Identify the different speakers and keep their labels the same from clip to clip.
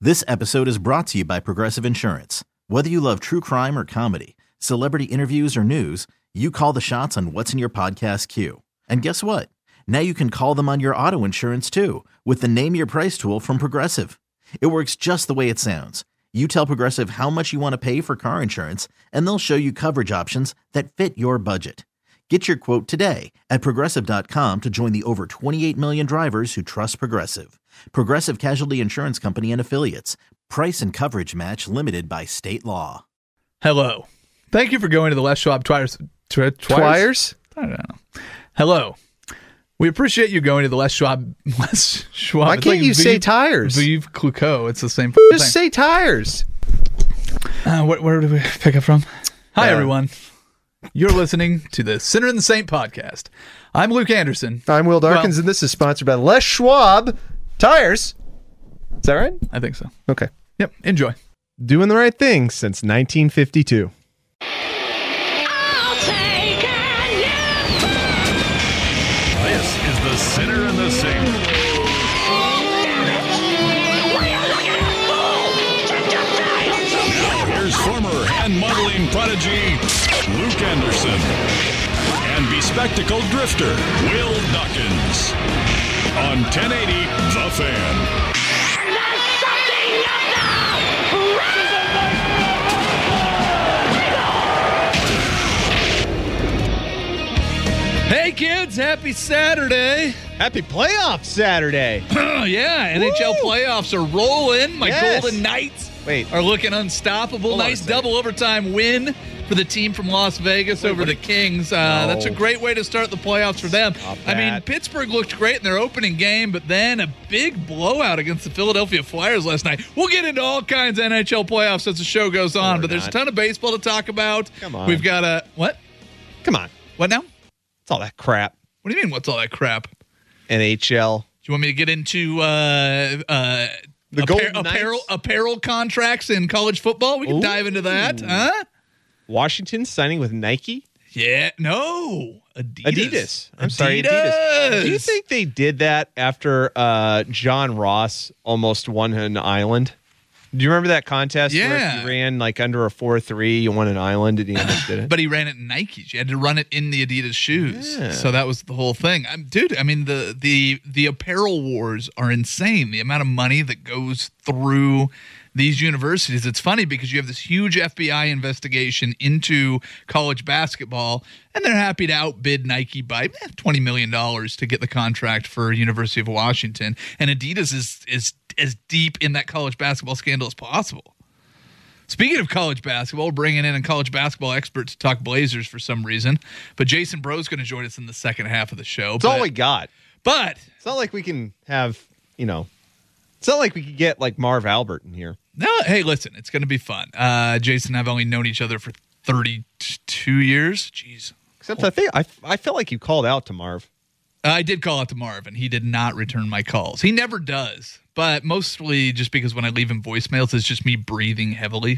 Speaker 1: This episode is brought to you by Progressive Insurance. Whether you love true crime or comedy, celebrity interviews or news, you call the shots on what's in your podcast queue. And guess what? Now you can call them on your auto insurance too with the Name Your Price tool from Progressive. It works just the way it sounds. You tell Progressive how much you want to pay for car insurance, and they'll show you coverage options that fit your budget. Get your quote today at Progressive.com to join the over 28 million drivers who trust Progressive. Progressive Casualty Insurance Company and Affiliates. Price and coverage match limited by state law.
Speaker 2: Hello. Thank you for going to the Les Schwab Twires.
Speaker 3: Twires?
Speaker 2: I don't know. Hello. We appreciate you going to the Les Schwab.
Speaker 3: Why can't you say tires?
Speaker 2: Vive Clicquot. It's the same
Speaker 3: Just say tires.
Speaker 2: Where did we pick up from? Hi, everyone. You're listening to the Sinner and the Saint podcast. I'm Luke Anderson.
Speaker 3: I'm Will Darkins, and this is sponsored by Les Schwab Tires. Is that right?
Speaker 2: I think so.
Speaker 3: Okay.
Speaker 2: Yep. Enjoy.
Speaker 3: Doing the right thing since 1952.
Speaker 4: This is the Sinner and the Saint. Now here's former hand modeling prodigy Luke Anderson and bespectacled drifter Will Dawkins on 1080 The Fan.
Speaker 2: Hey, kids. Happy Saturday.
Speaker 3: Happy playoff Saturday.
Speaker 2: Oh, yeah. NHL playoffs are rolling. My
Speaker 3: Yes.
Speaker 2: Golden Knights
Speaker 3: Wait.
Speaker 2: are looking unstoppable.
Speaker 3: Hold on a
Speaker 2: Nice
Speaker 3: second.
Speaker 2: double overtime win for the team from Las Vegas over the Kings. That's a great way to start the playoffs for them.
Speaker 3: Stop
Speaker 2: I mean,
Speaker 3: that.
Speaker 2: Pittsburgh looked great in their opening game, but then a big blowout against the Philadelphia Flyers last night. We'll get into all kinds of NHL playoffs as the show goes on, but there's a ton of baseball to talk about.
Speaker 3: Come on.
Speaker 2: We've got a what?
Speaker 3: Come on.
Speaker 2: What now?
Speaker 3: It's all that crap.
Speaker 2: What do you mean, what's all that crap?
Speaker 3: NHL.
Speaker 2: Do you want me to get into
Speaker 3: Golden Knights?
Speaker 2: apparel contracts in college football? We can dive into that, huh?
Speaker 3: Washington signing with Nike?
Speaker 2: Yeah, no, Adidas.
Speaker 3: I'm sorry, Adidas. Do you think they did that after John Ross almost won an island? Do you remember that contest where
Speaker 2: Yeah.
Speaker 3: if you ran like under a 4.3, you won an island and he almost did it?
Speaker 2: But he ran it in Nikes. You had to run it in the Adidas shoes.
Speaker 3: Yeah.
Speaker 2: So that was the whole thing. Dude, I mean, the apparel wars are insane. The amount of money that goes through these universities. It's funny because you have this huge FBI investigation into college basketball, and they're happy to outbid Nike by $20 million to get the contract for University of Washington. And Adidas is as deep in that college basketball scandal as possible. Speaking of college basketball, we're bringing in a college basketball expert to talk Blazers for some reason. But Jason Bro's going to join us in the second half of the show.
Speaker 3: It's all we got.
Speaker 2: But
Speaker 3: It's not like we can have, it's not like we could get like Marv Albert in here.
Speaker 2: no, hey, listen, it's going to be fun. Jason and I have only known each other for 32 years. Jeez.
Speaker 3: Except I felt like you called out to Marv.
Speaker 2: I did call out to Marv, and he did not return my calls. He never does, but mostly just because when I leave him voicemails, it's just me breathing heavily.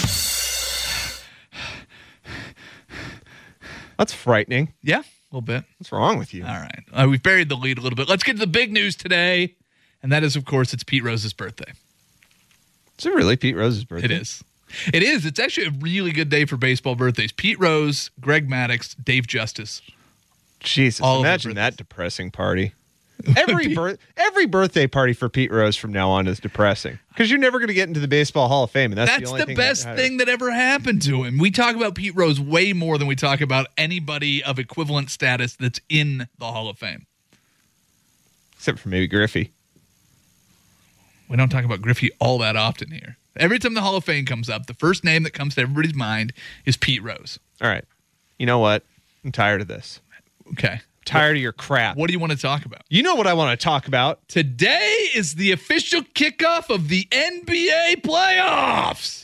Speaker 3: That's frightening.
Speaker 2: Yeah, a little bit.
Speaker 3: What's wrong with you?
Speaker 2: All right. We've buried the lead a little bit. Let's get to the big news today, and that is, of course, it's Pete Rose's birthday.
Speaker 3: Is it really Pete Rose's birthday?
Speaker 2: It is. It is. It's actually a really good day for baseball birthdays. Pete Rose, Greg Maddux, Dave Justice.
Speaker 3: Jesus,
Speaker 2: All of their
Speaker 3: imagine that
Speaker 2: birthdays.
Speaker 3: depressing party. Every birthday party for Pete Rose from now on is depressing because you're never going to get into the Baseball Hall of Fame, and that's
Speaker 2: That's
Speaker 3: only
Speaker 2: the best thing that ever happened to him. We talk about Pete Rose way more than we talk about anybody of equivalent status that's in the Hall of Fame.
Speaker 3: except for maybe Griffey.
Speaker 2: We don't talk about Griffey all that often here. Every time the Hall of Fame comes up, the first name that comes to everybody's mind is Pete Rose.
Speaker 3: All right, you know what? I'm tired of this.
Speaker 2: Okay.
Speaker 3: Tired of your crap.
Speaker 2: What do you want to talk about?
Speaker 3: You know what I want to talk about?
Speaker 2: Today is the official kickoff of the NBA playoffs.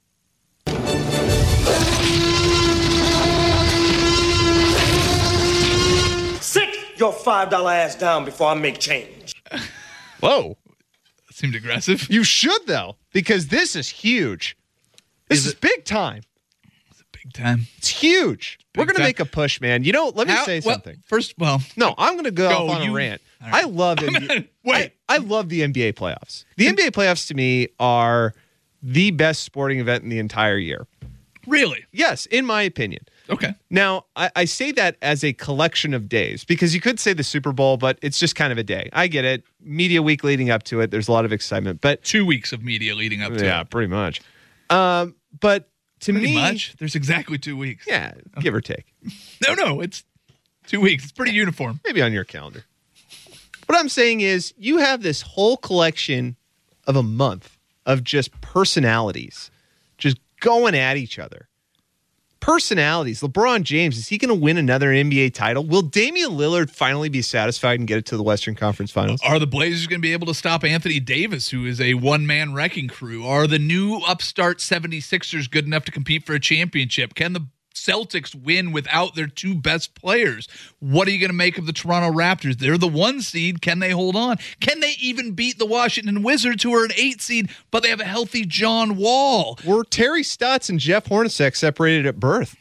Speaker 5: Sit your $5 ass down before I make change.
Speaker 3: Whoa.
Speaker 2: That seemed aggressive.
Speaker 3: You should, though, because this is huge. This is big time.
Speaker 2: Big time.
Speaker 3: It's huge. We're going to make a push, man. Let me say something.
Speaker 2: No,
Speaker 3: I'm going to go off on a rant. Right. I love it. I love the NBA playoffs. The NBA playoffs to me are the best sporting event in the entire year.
Speaker 2: Really?
Speaker 3: Yes, in my opinion.
Speaker 2: Okay.
Speaker 3: Now, I say that as a collection of days because you could say the Super Bowl, but it's just kind of a day. I get it. Media week leading up to it, there's a lot of excitement. But
Speaker 2: 2 weeks of media leading up to it.
Speaker 3: Yeah, pretty much. But to me...
Speaker 2: Pretty much? There's exactly 2 weeks.
Speaker 3: Yeah, give or take.
Speaker 2: No, it's 2 weeks. It's pretty uniform.
Speaker 3: Maybe on your calendar. What I'm saying is you have this whole collection of a month of just personalities just going at each other. Personalities. LeBron James, is he going to win another NBA title? Will Damian Lillard finally be satisfied and get it to the Western Conference Finals?
Speaker 2: Are the Blazers going to be able to stop Anthony Davis, who is a one-man wrecking crew? Are the new upstart 76ers good enough to compete for a championship? Can the Celtics win without their two best players? What are you going to make of the Toronto Raptors? They're the 1 seed. Can they hold on? Can they even beat the Washington Wizards, who are an 8 seed, but they have a healthy John Wall?
Speaker 3: Were Terry Stotts and Jeff Hornacek separated at birth?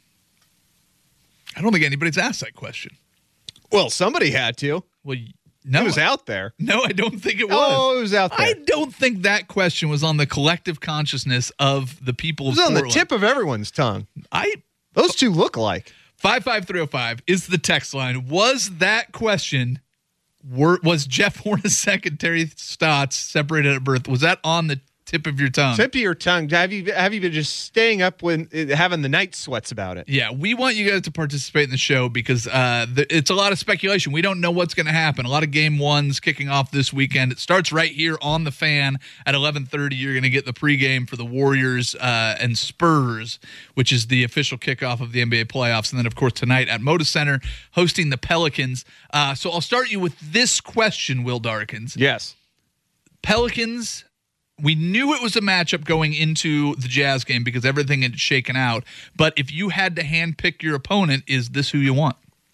Speaker 2: I don't think anybody's asked that question.
Speaker 3: Well, somebody had to.
Speaker 2: Well, no.
Speaker 3: It was out there.
Speaker 2: No, I don't think it was.
Speaker 3: Oh, it was out there.
Speaker 2: I don't think that question was on the collective consciousness of the people of Portland.
Speaker 3: It was on the tip of everyone's tongue. Those two look alike.
Speaker 2: 55305 is the text line. Was that question, was Jeff Hornacek and Terry Stotts separated at birth? Was that on the tip of your tongue?
Speaker 3: Tip of your tongue. Have you been just staying up when having the night sweats about it?
Speaker 2: Yeah, we want you guys to participate in the show because it's a lot of speculation. We don't know what's going to happen. A lot of game ones kicking off this weekend. It starts right here on the Fan at 11:30. You're going to get the pregame for the Warriors and Spurs, which is the official kickoff of the NBA playoffs. And then, of course, tonight at Moda Center hosting the Pelicans. So I'll start you with this question, Will Darkins.
Speaker 3: Yes.
Speaker 2: Pelicans... We knew it was a matchup going into the Jazz game because everything had shaken out. But if you had to handpick your opponent, is this who you want?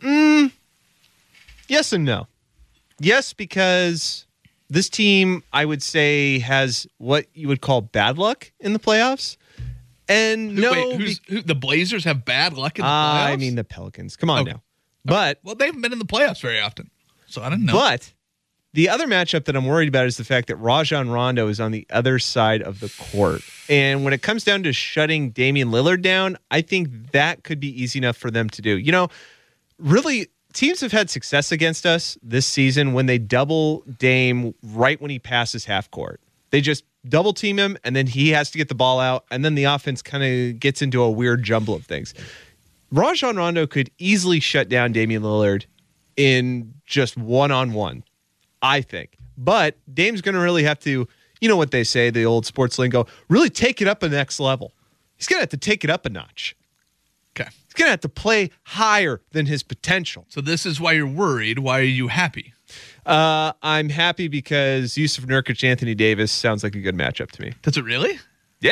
Speaker 3: Yes and no. Yes, because this team, I would say, has what you would call bad luck in the playoffs. And
Speaker 2: the Blazers have bad luck in the playoffs?
Speaker 3: I mean the Pelicans. Come on now. But
Speaker 2: they haven't been in the playoffs very often, so I don't know.
Speaker 3: But the other matchup that I'm worried about is the fact that Rajon Rondo is on the other side of the court. And when it comes down to shutting Damian Lillard down, I think that could be easy enough for them to do. Really, teams have had success against us this season when they double Dame right when he passes half court. They just double team him, and then he has to get the ball out, and then the offense kind of gets into a weird jumble of things. Rajon Rondo could easily shut down Damian Lillard in just one-on-one. I think. But Dame's going to really have to, you know what they say, the old sports lingo, really take it up a next level. He's going to have to take it up a notch.
Speaker 2: Okay.
Speaker 3: He's going to have to play higher than his potential.
Speaker 2: So this is why you're worried. Why are you happy?
Speaker 3: I'm happy because Yusuf Nurkic, Anthony Davis sounds like a good matchup to me.
Speaker 2: Does it really?
Speaker 3: Yeah.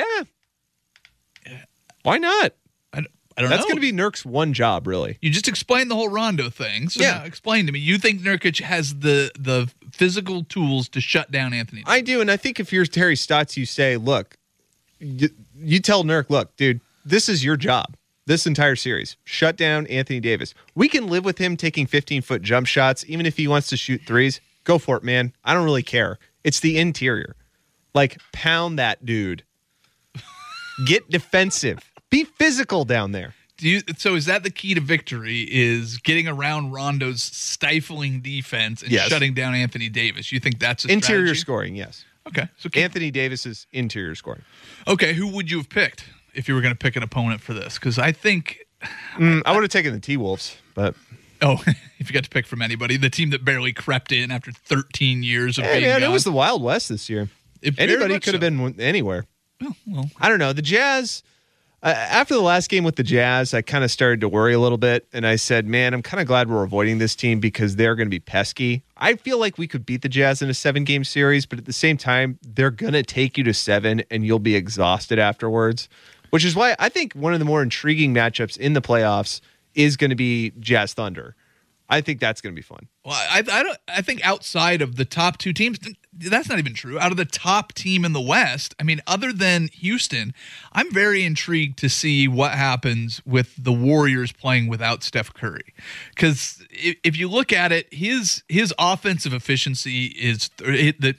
Speaker 3: Why not?
Speaker 2: I don't know.
Speaker 3: That's going to be Nurk's one job, really.
Speaker 2: You just explained the whole Rondo thing. So now explain to me. You think Nurkic has the physical tools to shut down Anthony Davis?
Speaker 3: I do, and I think if you're Terry Stotts, you say, look, you tell Nurk, look, dude, this is your job. This entire series. Shut down Anthony Davis. We can live with him taking 15-foot jump shots, even if he wants to shoot threes. Go for it, man. I don't really care. It's the interior. Pound that dude. Get defensive. Be physical down there.
Speaker 2: So is that the key to victory, is getting around Rondo's stifling defense and shutting down Anthony Davis? You think that's a
Speaker 3: interior
Speaker 2: strategy?
Speaker 3: Scoring, yes.
Speaker 2: Okay. So
Speaker 3: Anthony Davis's interior scoring.
Speaker 2: Okay, who would you have picked if you were going to pick an opponent for this? Because I think...
Speaker 3: I would have taken the T-Wolves, but...
Speaker 2: Oh, if you got to pick from anybody, the team that barely crept in after 13 years of being gone.
Speaker 3: It was the Wild West this year. Anybody could have been anywhere.
Speaker 2: Well,
Speaker 3: I don't know. The Jazz... after the last game with the Jazz, I kind of started to worry a little bit, and I said, man, I'm kind of glad we're avoiding this team because they're going to be pesky. I feel like we could beat the Jazz in a 7-game series, but at the same time, they're going to take you to 7, and you'll be exhausted afterwards, which is why I think one of the more intriguing matchups in the playoffs is going to be Jazz Thunder. I think that's going to be fun.
Speaker 2: Well, I think outside of the top two teams, that's not even true. Out of the top team in the West, I mean, other than Houston, I'm very intrigued to see what happens with the Warriors playing without Steph Curry. Because if you look at it, his offensive efficiency is the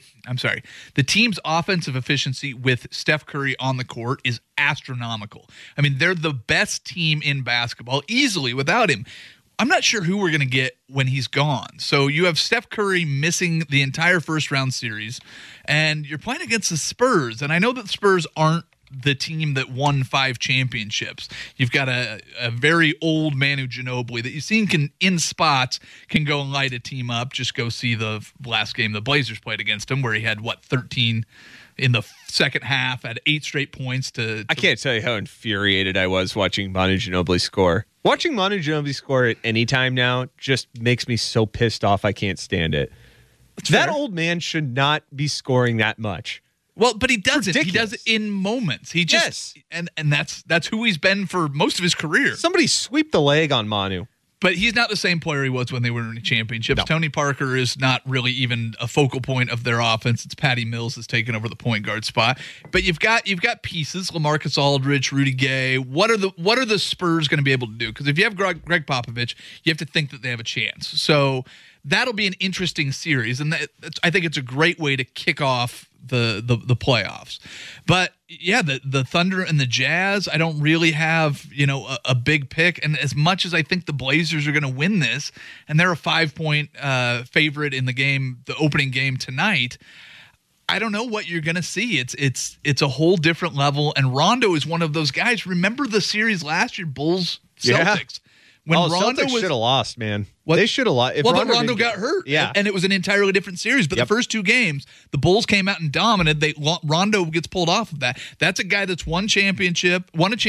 Speaker 2: team's offensive efficiency with Steph Curry on the court is astronomical. I mean, they're the best team in basketball easily without him. I'm not sure who we're going to get when he's gone. So you have Steph Curry missing the entire first-round series, and you're playing against the Spurs. And I know that the Spurs aren't the team that won 5 championships. You've got a very old Manu Ginobili that you've seen in spots can go and light a team up. Just go see the last game the Blazers played against him where he had, 13 in the second half, had 8 straight points to
Speaker 3: I can't tell you how infuriated I was watching Manu Ginobili score. Watching Manu Ginobili score at any time now just makes me so pissed off I can't stand it. That old man should not be scoring that much.
Speaker 2: Well, but he doesn't.
Speaker 3: Ridiculous.
Speaker 2: He does it in moments. He just and that's who he's been for most of his career.
Speaker 3: Somebody sweep the leg on Manu.
Speaker 2: But he's not the same player he was when they were in the championships.
Speaker 3: No.
Speaker 2: Tony Parker is not really even a focal point of their offense. It's Patty Mills that's taken over the point guard spot. But you've got pieces: LaMarcus Aldridge, Rudy Gay. What are the Spurs going to be able to do? Because if you have Greg Popovich, you have to think that they have a chance. So that'll be an interesting series, and I think it's a great way to kick off the playoffs. But yeah, the Thunder and the Jazz, I don't really have a big pick. And as much as I think the Blazers are going to win this, and they're a 5-point favorite in the game, the opening game tonight, I don't know what you're going to see. It's a whole different level. And Rondo is one of those guys. Remember the series last year, Bulls Celtics.
Speaker 3: Yeah.
Speaker 2: When
Speaker 3: Rondo should have lost, man.
Speaker 2: What?
Speaker 3: They should have lost.
Speaker 2: But Rondo got hurt.
Speaker 3: Yeah.
Speaker 2: And it was an entirely different series. But the first 2 games, the Bulls came out and dominated. Rondo gets pulled off of that. That's a guy that's won a championship,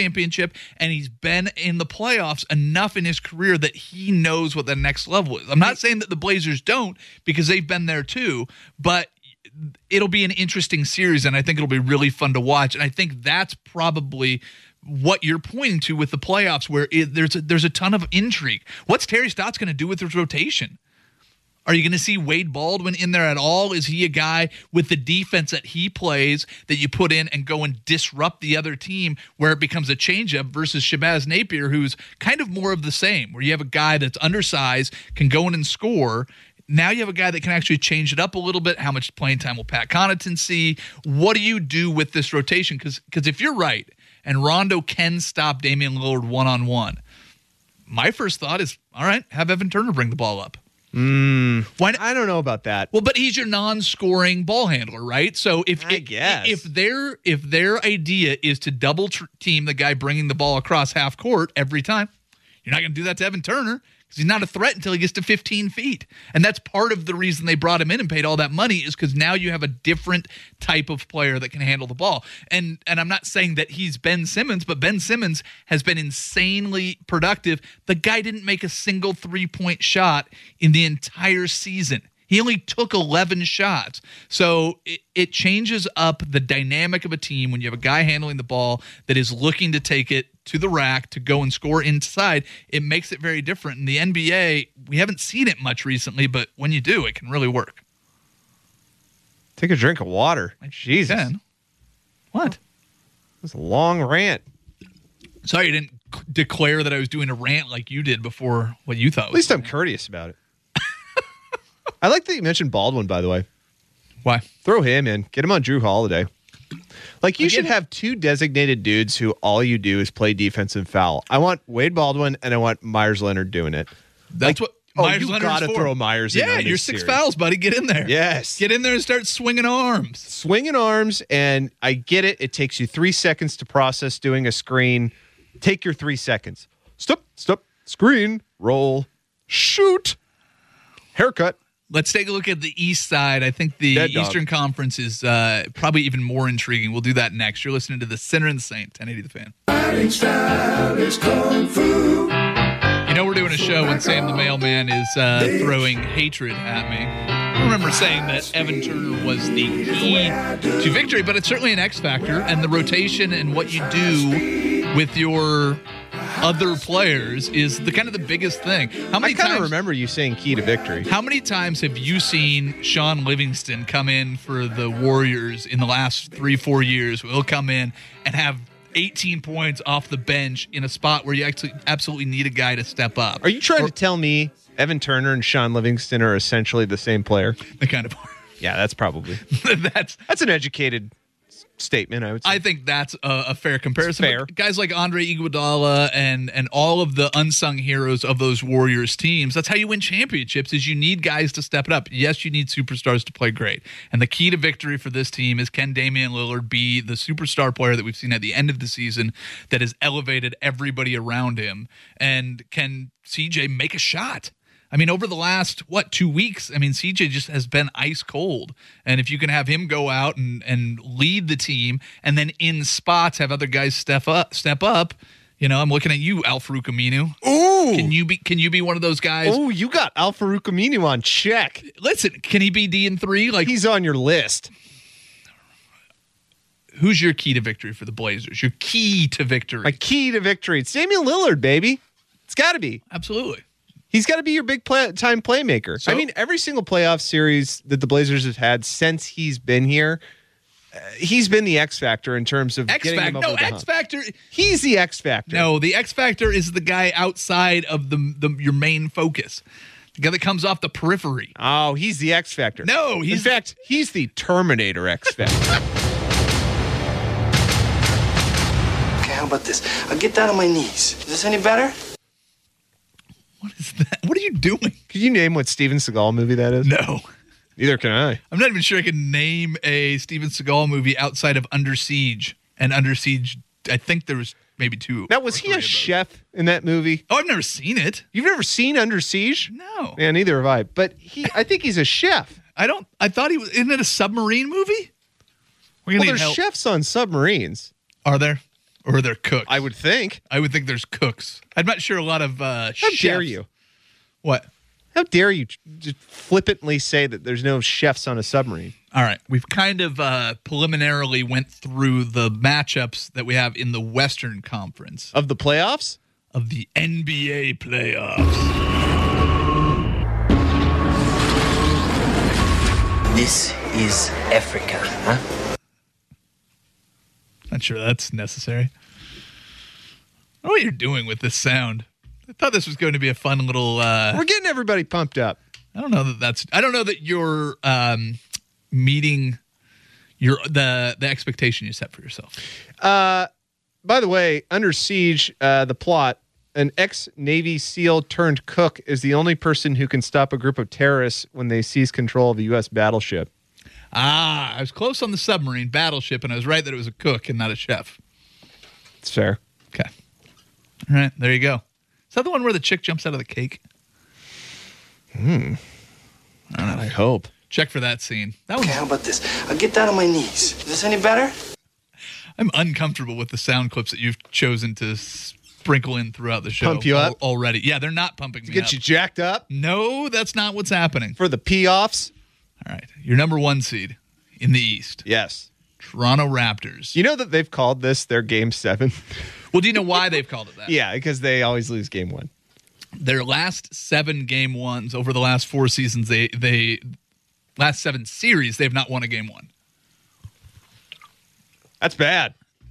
Speaker 2: and he's been in the playoffs enough in his career that he knows what the next level is. I'm not saying that the Blazers don't, because they've been there too, but it'll be an interesting series, and I think it'll be really fun to watch. And I think that's probably what you're pointing to with the playoffs, where there's a ton of intrigue. What's Terry Stotts going to do with his rotation? Are you going to see Wade Baldwin in there at all? Is he a guy with the defense that he plays that you put in and go and disrupt the other team where it becomes a changeup versus Shabazz Napier, who's kind of more of the same, where you have a guy that's undersized, can go in and score. Now you have a guy that can actually change it up a little bit. How much playing time will Pat Connaughton see? What do you do with this rotation? Because if you're right, and Rondo can stop Damian Lillard one-on-one, my first thought is, all right, have Evan Turner bring the ball up.
Speaker 3: Why not? I don't know about that.
Speaker 2: Well, but he's your non-scoring ball handler, right? So if their idea is to double team the guy bringing the ball across half court every time, you're not going to do that to Evan Turner, because he's not a threat until he gets to 15 feet. And that's part of the reason they brought him in and paid all that money, is because now you have a different type of player that can handle the ball. And I'm not saying that he's Ben Simmons, but Ben Simmons has been insanely productive. The guy didn't make a single 3-point shot in the entire season. He only took 11 shots. So it changes up the dynamic of a team when you have a guy handling the ball that is looking to take it to the rack to go and score inside. It makes it very different. In the NBA, we haven't seen it much recently, but when you do, it can really work.
Speaker 3: Take a drink of water. Jesus.
Speaker 2: Can. What?
Speaker 3: That's a long rant.
Speaker 2: Sorry you didn't declare that I was doing a rant like you did before what you thought.
Speaker 3: At least I'm courteous about it. I like that you mentioned Baldwin, by the way.
Speaker 2: Why?
Speaker 3: Throw him in. Get him on Drew Holiday. Like, you should have 2 designated dudes who all you do is play defense and foul. I want Wade Baldwin, and I want Myers Leonard doing it.
Speaker 2: That's what Myers
Speaker 3: you
Speaker 2: Leonard's
Speaker 3: got to
Speaker 2: for.
Speaker 3: throw Myers in.
Speaker 2: Yeah, you're 6 fouls, buddy. Get in there.
Speaker 3: Yes.
Speaker 2: Get in there and start swinging arms.
Speaker 3: Swinging arms, and I get it. It takes you 3 seconds to process doing a screen. Take your 3 seconds. Stop, screen, roll, shoot, haircut.
Speaker 2: Let's take a look at the East side. I think the Eastern Conference is probably even more intriguing. We'll do that next. You're listening to the Sinner and Saint, 1080 The Fan. You know we're doing a show when Sam the Mailman is throwing hatred at me. I remember saying that Evan Turner was the key to victory, but it's certainly an X factor, and the rotation and what you do with your other players is the kind of the biggest thing. How
Speaker 3: I
Speaker 2: many
Speaker 3: kind of
Speaker 2: times
Speaker 3: remember you saying key to victory.
Speaker 2: How many times have you seen Sean Livingston come in for the Warriors in the last 3-4 years? He'll come in and have 18 points off the bench in a spot where you actually absolutely need a guy to step up.
Speaker 3: Are you trying to tell me Evan Turner and Sean Livingston are essentially the same player?
Speaker 2: The kind of
Speaker 3: Yeah, that's probably.
Speaker 2: that's
Speaker 3: an educated statement, I would say.
Speaker 2: I think that's a fair comparison.
Speaker 3: Fair.
Speaker 2: But guys like Andre Iguodala and all of the unsung heroes of those Warriors teams, that's how you win championships, is you need guys to step it up. Yes, you need superstars to play great. And the key to victory for this team is, can Damian Lillard be the superstar player that we've seen at the end of the season that has elevated everybody around him? And can CJ make a shot? I mean, over the last, 2 weeks, I mean, CJ just has been ice cold. And if you can have him go out and lead the team and then in spots have other guys step up, you know, I'm looking at you, Al-Farouq Aminu.
Speaker 3: Ooh.
Speaker 2: Can you be one of those guys?
Speaker 3: Oh, you got Al-Farouq Aminu on check.
Speaker 2: Listen, can he be D3? Like,
Speaker 3: He's on your list.
Speaker 2: who's your key to victory for the Blazers? Your key to victory.
Speaker 3: My key to victory. It's Damian Lillard, baby. It's got to be.
Speaker 2: Absolutely.
Speaker 3: He's got to be your big time playmaker.
Speaker 2: So-
Speaker 3: I mean, every single playoff series that the Blazers have had since he's been here, he's been the X factor in terms of getting them over the hump.
Speaker 2: X Factor.
Speaker 3: He's the X factor.
Speaker 2: No, the X Factor is the guy outside of your main focus. The guy that comes off the periphery.
Speaker 3: Oh, he's the X factor.
Speaker 2: No,
Speaker 3: in fact, he's the Terminator X factor.
Speaker 5: Okay, how about this? I'll get down on my knees. Is this any better?
Speaker 2: What is that? What are you doing?
Speaker 3: Can you name what Steven Seagal movie that is?
Speaker 2: No.
Speaker 3: Neither can I.
Speaker 2: I'm not even sure I can name a Steven Seagal movie outside of Under Siege. And Under Siege, I think there was maybe two.
Speaker 3: Now, was he a chef in that movie?
Speaker 2: Oh, I've never seen it.
Speaker 3: You've never seen Under Siege?
Speaker 2: No.
Speaker 3: Yeah, neither have I. But I think he's a chef.
Speaker 2: I thought he was. Isn't it a submarine movie? We're
Speaker 3: Well,
Speaker 2: gonna
Speaker 3: there's
Speaker 2: need help.
Speaker 3: chefs on submarines.
Speaker 2: Are there? Or are there cooks?
Speaker 3: I would think.
Speaker 2: I would think there's cooks. I'm not sure a lot of
Speaker 3: How
Speaker 2: chefs.
Speaker 3: dare you?
Speaker 2: What?
Speaker 3: How dare you just flippantly say that there's no chefs on a submarine?
Speaker 2: All right. We've kind of preliminarily went through the matchups that we have in the Western Conference
Speaker 3: Of the playoffs?
Speaker 2: of the NBA playoffs.
Speaker 5: This is Africa, huh?
Speaker 2: Not sure that's necessary. I don't know what you're doing with this sound. I thought this was going to be a fun little.
Speaker 3: We're getting everybody pumped up.
Speaker 2: I don't know that you're meeting the expectation you set for yourself.
Speaker 3: By the way, Under Siege, the plot, an ex-Navy SEAL turned cook is the only person who can stop a group of terrorists when they seize control of a U.S. battleship.
Speaker 2: I was close on the submarine battleship, and I was right that it was a cook and not a chef.
Speaker 3: It's fair.
Speaker 2: Okay. All right, there you go. Is that the one where the chick jumps out of the cake?
Speaker 3: I hope.
Speaker 2: Check for that scene. That
Speaker 5: Okay,
Speaker 2: was.
Speaker 5: how about this? I'll get down on my knees. Is this any better?
Speaker 2: I'm uncomfortable with the sound clips that you've chosen to sprinkle in throughout the show.
Speaker 3: Pump you up?
Speaker 2: Already. Yeah, they're not pumping me
Speaker 3: Get
Speaker 2: up.
Speaker 3: you jacked up
Speaker 2: No, that's not what's happening.
Speaker 3: for the pee-offs?
Speaker 2: All right. Your number one seed in the East,
Speaker 3: Yes.
Speaker 2: Toronto Raptors.
Speaker 3: You know that they've called this their Game 7?
Speaker 2: Well, do you know why they've called it that?
Speaker 3: Yeah, because they always lose Game 1.
Speaker 2: Their last 7 game ones over the last 4 seasons, they last 7 series, they've not won a game 1.
Speaker 3: That's bad.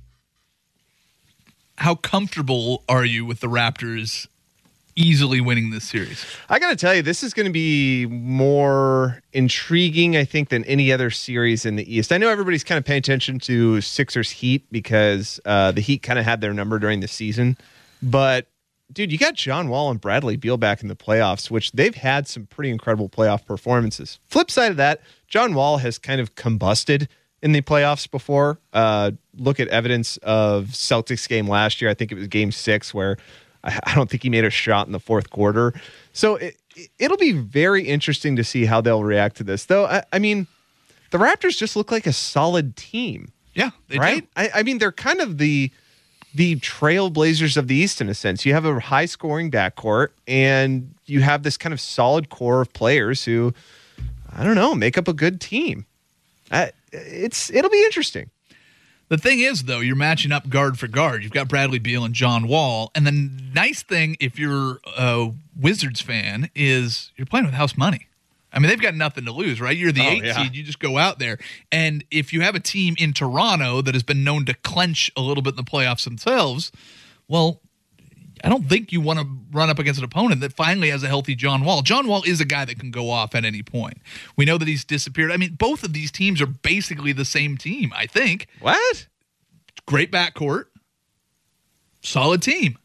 Speaker 2: How comfortable are you with the Raptors easily winning this series?
Speaker 3: I got to tell you, this is going to be more intriguing, I think, than any other series in the East. I know everybody's kind of paying attention to Sixers Heat because the Heat kind of had their number during the season. But, dude, you got John Wall and Bradley Beal back in the playoffs, which they've had some pretty incredible playoff performances. Flip side of that, John Wall has kind of combusted in the playoffs before. Look at evidence of Celtics game last year. I think it was game 6 where I don't think he made a shot in the fourth quarter. So it'll be very interesting to see how they'll react to this. Though, I mean, the Raptors just look like a solid team,
Speaker 2: Yeah, they
Speaker 3: right?
Speaker 2: do.
Speaker 3: I mean, they're kind of the trailblazers of the East in a sense. You have a high-scoring backcourt, and you have this kind of solid core of players who, I don't know, make up a good team. It'll be interesting.
Speaker 2: The thing is, though, you're matching up guard for guard. You've got Bradley Beal and John Wall. And the nice thing, if you're a Wizards fan, is you're playing with house money. I mean, they've got nothing to lose, right? You're the 8 seed. You just go out there. And if you have a team in Toronto that has been known to clench a little bit in the playoffs themselves, well, I don't think you want to run up against an opponent that finally has a healthy John Wall. John Wall is a guy that can go off at any point. We know that he's disappeared. I mean, both of these teams are basically the same team, I think.
Speaker 3: What?
Speaker 2: Great backcourt. Solid team.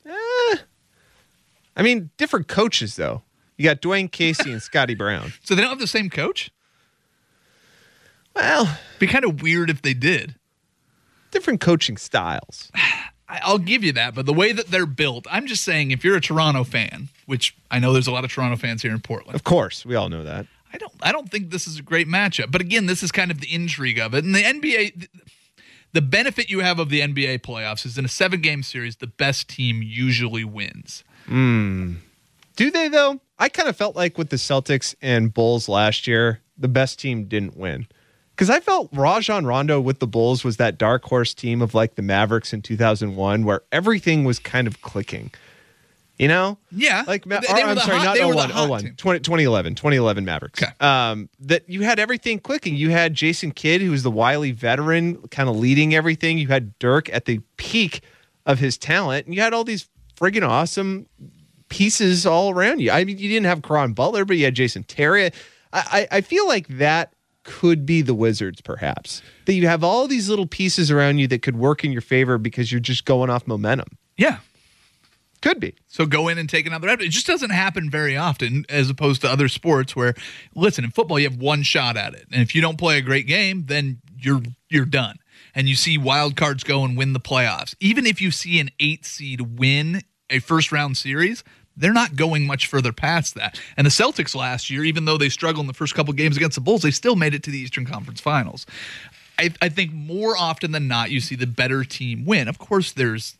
Speaker 3: I mean, different coaches, though. You got Dwayne Casey and Scotty Brown.
Speaker 2: So they don't have the same coach?
Speaker 3: Well,
Speaker 2: It'd be kind of weird if they did.
Speaker 3: different coaching styles.
Speaker 2: I'll give you that, but the way that they're built, I'm just saying if you're a Toronto fan, which I know there's a lot of Toronto fans here in Portland.
Speaker 3: Of course, we all know that.
Speaker 2: I don't think this is a great matchup. But again, this is kind of the intrigue of it. And the NBA, the benefit you have of the NBA playoffs is in a 7-game series, the best team usually wins.
Speaker 3: Do they, though? I kind of felt like with the Celtics and Bulls last year, the best team didn't win. Because I felt Rajon Rondo with the Bulls was that dark horse team of like the Mavericks in 2001 where everything was kind of clicking. You know?
Speaker 2: Yeah.
Speaker 3: Like,
Speaker 2: they
Speaker 3: I'm sorry, not 01,
Speaker 2: team.
Speaker 3: 2011 Mavericks.
Speaker 2: Okay.
Speaker 3: That you had everything clicking. You had Jason Kidd, who was the wily veteran, kind of leading everything. You had Dirk at the peak of his talent. And you had all these friggin' awesome pieces all around you. I mean, you didn't have Caron Butler, but you had Jason Terry. I feel like that could be the Wizards, perhaps. That you have all these little pieces around you that could work in your favor because you're just going off momentum.
Speaker 2: Yeah.
Speaker 3: Could be.
Speaker 2: So go in and take another effort. It just doesn't happen very often as opposed to other sports where, listen, in football, you have one shot at it. And if you don't play a great game, then you're done. And you see wild cards go and win the playoffs. Even if you see an 8 seed win a first-round series, they're not going much further past that. And the Celtics last year, even though they struggled in the first couple games against the Bulls, they still made it to the Eastern Conference Finals. I think more often than not, you see the better team win. Of course, there's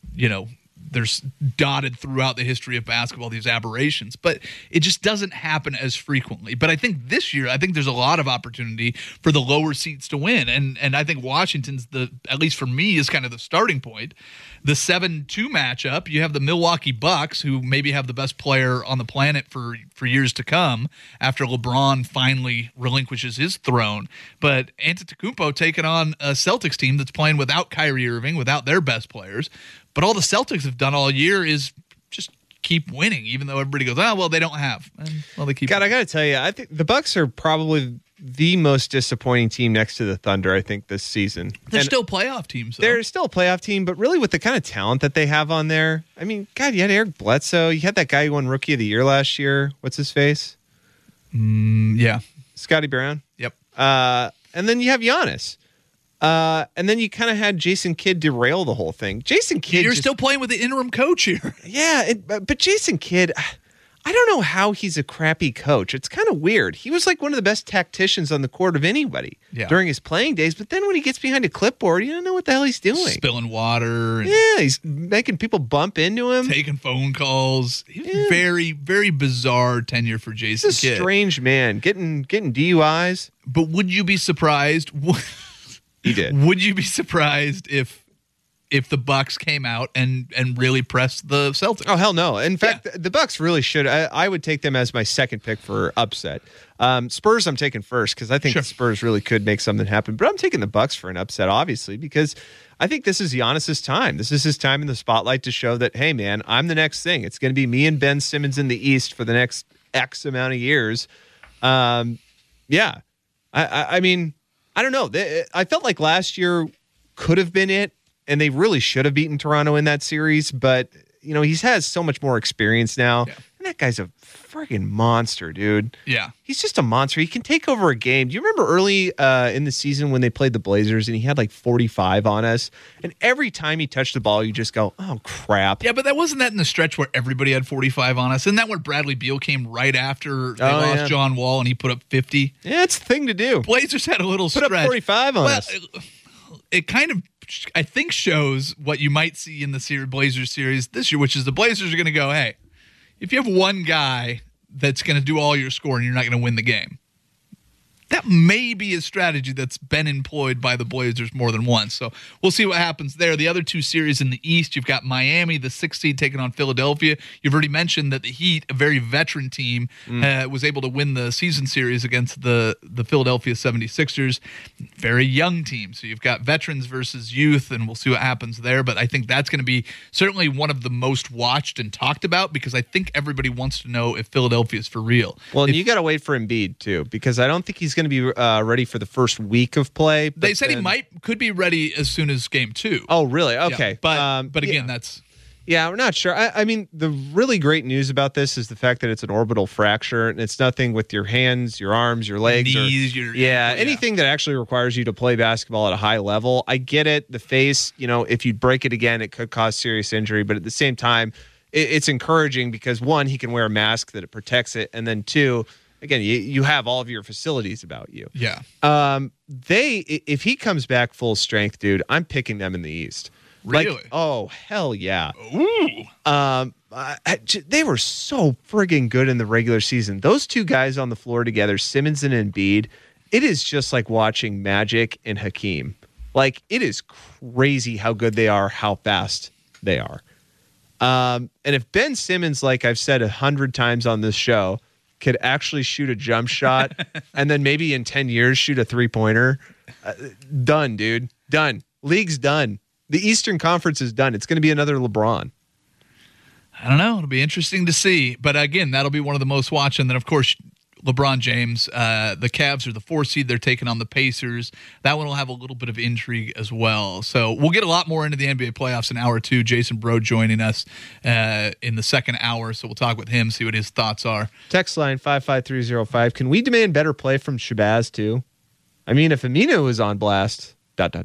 Speaker 2: dotted throughout the history of basketball these aberrations, but it just doesn't happen as frequently. But I think this year, there's a lot of opportunity for the lower seeds to win. And I think Washington's at least for me, is kind of the starting point. The 7-2 matchup, you have the Milwaukee Bucks, who maybe have the best player on the planet for years to come after LeBron finally relinquishes his throne. But Antetokounmpo taking on a Celtics team that's playing without Kyrie Irving, without their best players. But all the Celtics have done all year is just keep winning, even though everybody goes, oh, well, they don't have. And, well, they keep
Speaker 3: God,
Speaker 2: winning.
Speaker 3: I got to tell you, I think the Bucks are probably the most disappointing team next to the Thunder, I think, this season.
Speaker 2: They're still playoff teams, though.
Speaker 3: They're still a playoff team, but really with the kind of talent that they have on there, I mean, God, you had Eric Bledsoe. You had that guy who won Rookie of the Year last year. What's his face?
Speaker 2: Yeah.
Speaker 3: Scotty Brown.
Speaker 2: Yep.
Speaker 3: And then you have Giannis. And then you kind of had Jason Kidd derail the whole thing. Jason Kidd.
Speaker 2: You're still playing with the interim coach here.
Speaker 3: Yeah, but Jason Kidd, I don't know how he's a crappy coach. It's kind of weird. He was like one of the best tacticians on the court of anybody during his playing days. But then when he gets behind a clipboard, you don't know what the hell he's doing.
Speaker 2: Spilling water. And
Speaker 3: Yeah, he's making people bump into him.
Speaker 2: taking phone calls. Very, very bizarre tenure for Jason
Speaker 3: He's a
Speaker 2: Kidd.
Speaker 3: strange man. Getting DUIs.
Speaker 2: But would you be surprised?
Speaker 3: He did.
Speaker 2: Would you be surprised if the Bucks came out and really pressed the Celtics?
Speaker 3: Oh, hell no. In fact, the Bucks really should. I would take them as my second pick for upset. Spurs I'm taking first because I think the Spurs really could make something happen. But I'm taking the Bucks for an upset, obviously, because I think this is Giannis's time. This is his time in the spotlight to show that, hey, man, I'm the next thing. It's going to be me and Ben Simmons in the East for the next X amount of years. Yeah. I mean, I don't know. I felt like last year could have been it. And they really should have beaten Toronto in that series, but you know, he has so much more experience now. Yeah. And that guy's a friggin' monster, dude.
Speaker 2: Yeah.
Speaker 3: He's just a monster. He can take over a game. Do you remember early in the season when they played the Blazers and he had like 45 on us? And every time he touched the ball, you just go, oh, crap.
Speaker 2: Yeah, but wasn't that in the stretch where everybody had 45 on us? Isn't that where Bradley Beal came right after they lost John Wall and he put up 50?
Speaker 3: Yeah, it's the thing to do.
Speaker 2: Blazers had a little
Speaker 3: put
Speaker 2: stretch.
Speaker 3: Up 45 on us.
Speaker 2: It kind of, I think, shows what you might see in the Blazers series this year, which is the Blazers are going to go, hey, if you have one guy that's going to do all your scoring, you're not going to win the game. that may be a strategy that's been employed by the Blazers more than once. So we'll see what happens there. The other two series in the East, you've got Miami, the 6th seed, taking on Philadelphia. You've already mentioned that the Heat, a very veteran team, was able to win the season series against the Philadelphia 76ers. Very young team. So you've got veterans versus youth, and we'll see what happens there. But I think that's going to be certainly one of the most watched and talked about, because I think everybody wants to know if Philadelphia is for real.
Speaker 3: Well, and you got to wait for Embiid, too, because I don't think he's going to be ready for the first week of play.
Speaker 2: They said he could be ready as soon as game 2.
Speaker 3: Oh, really? Okay.
Speaker 2: Yeah, but again, that's...
Speaker 3: Yeah, we're not sure. I mean, the really great news about this is the fact that it's an orbital fracture, and it's nothing with your hands, your arms, your legs.
Speaker 2: Knees,
Speaker 3: anything that actually requires you to play basketball at a high level. I get it. The face, if you break it again, it could cause serious injury. But at the same time, it's encouraging because, one, he can wear a mask that it protects it. And then, two, again, you have all of your facilities about you.
Speaker 2: Yeah.
Speaker 3: If he comes back full strength, dude, I'm picking them in the East.
Speaker 2: Really?
Speaker 3: Oh, hell yeah.
Speaker 2: Ooh.
Speaker 3: They were so friggin' good in the regular season. Those two guys on the floor together, Simmons and Embiid, it is just like watching Magic and Hakeem. Like, it is crazy how good they are, how fast they are. And if Ben Simmons, like I've said 100 times on this show, could actually shoot a jump shot and then maybe in 10 years shoot a three-pointer, done, dude. Done. League's done. The Eastern Conference is done. It's going to be another LeBron.
Speaker 2: I don't know. It'll be interesting to see. But again, that'll be one of the most watched. And then, of course, LeBron James, the Cavs are the 4 seed. They're taking on the Pacers. That one will have a little bit of intrigue as well. So we'll get a lot more into the NBA playoffs in hour 2. Jason Breaux joining us in the second hour. So we'll talk with him, see what his thoughts are.
Speaker 3: Text line 55305. Can we demand better play from Shabazz, too? I mean, if Aminu is on blast, ...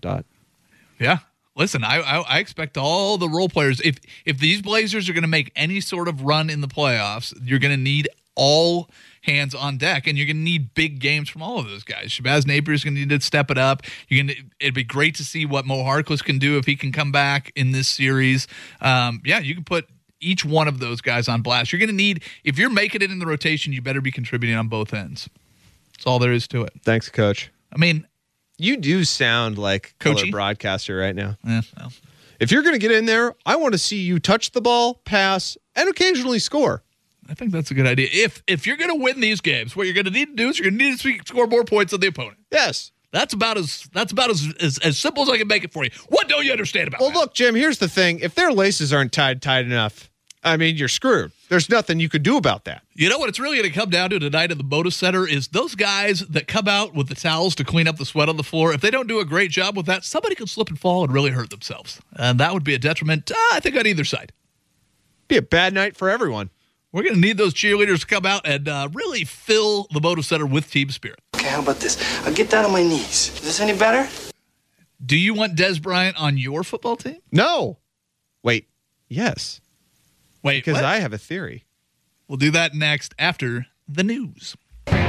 Speaker 2: Yeah. Listen, I expect all the role players. If these Blazers are going to make any sort of run in the playoffs, you're going to need all hands on deck, and you're going to need big games from all of those guys. Shabazz Napier is going to need to step it up. It'd be great to see what Mo Harkless can do if he can come back in this series. You can put each one of those guys on blast. You're going to need, if you're making it in the rotation, you better be contributing on both ends. That's all there is to it.
Speaker 3: Thanks, Coach.
Speaker 2: I mean,
Speaker 3: you do sound like a color broadcaster right now.
Speaker 2: Yeah, well.
Speaker 3: If you're going to get in there, I want to see you touch the ball, pass, and occasionally score.
Speaker 2: I think that's a good idea. If you're going to win these games, what you're going to need to do is you're going to need to score more points than the opponent.
Speaker 3: Yes.
Speaker 2: That's about as simple as I can make it for you. What don't you understand about that?
Speaker 3: Well, look, Jim, here's the thing. If their laces aren't tied enough, I mean, you're screwed. There's nothing you could do about that.
Speaker 2: You know what it's really going to come down to tonight at the Moda Center is those guys that come out with the towels to clean up the sweat on the floor. If they don't do a great job with that, somebody could slip and fall and really hurt themselves. And that would be a detriment, I think, on either side.
Speaker 3: Be a bad night for everyone.
Speaker 2: We're going to need those cheerleaders to come out and really fill the Moda Center with team spirit.
Speaker 5: Okay, how about this? I'll get down on my knees. Is this any better?
Speaker 2: Do you want Des Bryant on your football team?
Speaker 3: No. Wait. Yes.
Speaker 2: Wait,
Speaker 3: because
Speaker 2: what?
Speaker 3: I have a theory.
Speaker 2: We'll do that next after the news. As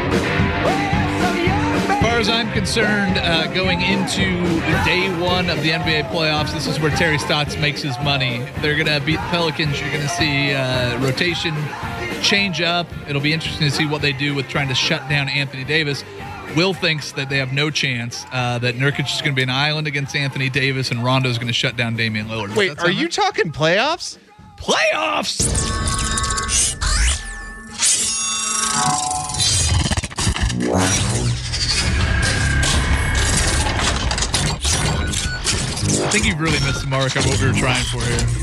Speaker 2: far as I'm concerned, going into day 1 of the NBA playoffs, this is where Terry Stotts makes his money. If they're going to beat the Pelicans, you're going to see rotation change up. It'll be interesting to see what they do with trying to shut down Anthony Davis. Will thinks that they have no chance, that Nurkic is going to be an island against Anthony Davis, and Rondo is going to shut down Damian Lillard.
Speaker 3: Wait, are you talking playoffs?
Speaker 2: Playoffs! I think you've really missed the mark on what we were trying for